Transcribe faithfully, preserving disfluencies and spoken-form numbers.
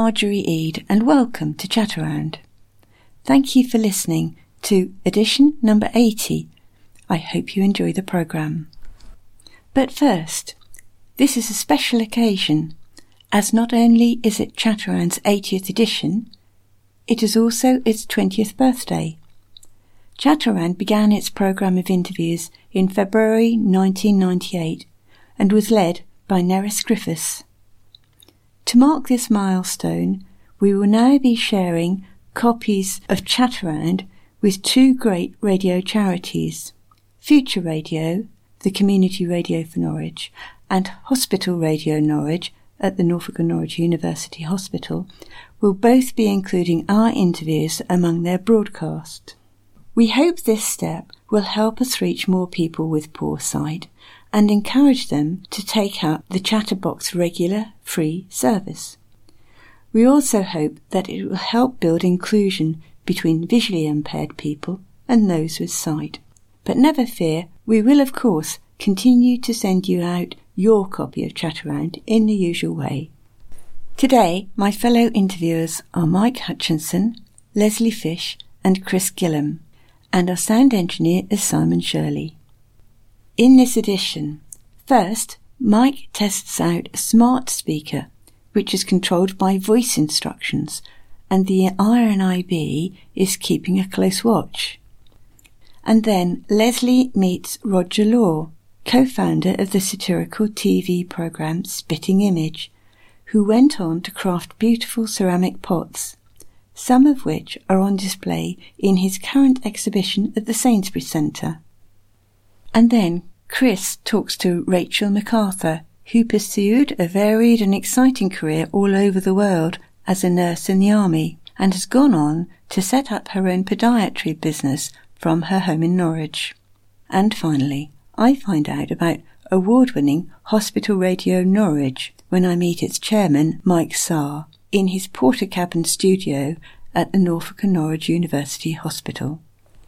Marjorie Eade and welcome to Chat-A-Round. Thank you for listening to edition number eighty. I hope you enjoy the programme. But first, this is a special occasion, as not only is it Chat-A-Round's eightieth edition, it is also its twentieth birthday. Chat-A-Round began its programme of interviews in February nineteen ninety-eight and was led by Nerys Griffiths. To mark this milestone, we will now be sharing copies of Chat-A-Round with two great radio charities. Future Radio, the community radio for Norwich, and Hospital Radio Norwich at the Norfolk and Norwich University Hospital will both be including our interviews among their broadcast. We hope this step will help us reach more people with poor sight and encourage them to take up the Chatterbox regular free service. We also hope that it will help build inclusion between visually impaired people and those with sight. But never fear, we will of course continue to send you out your copy of Chat-A-Round in the usual way. Today, my fellow interviewers are Mike Hutchinson, Leslie Fish and Chris Gillam, and our sound engineer is Simon Shirley. In this edition, first, Mike tests out a smart speaker, which is controlled by voice instructions, and the R N I B is keeping a close watch. And then Leslie meets Roger Law, co-founder of the satirical T V programme Spitting Image, who went on to craft beautiful ceramic pots, some of which are on display in his current exhibition at the Sainsbury's Centre. And then Chris talks to Rachel MacArthur, who pursued a varied and exciting career all over the world as a nurse in the army, and has gone on to set up her own podiatry business from her home in Norwich. And finally, I find out about award-winning Hospital Radio Norwich when I meet its chairman, Mike Saar, in his Portakabin studio at the Norfolk and Norwich University Hospital.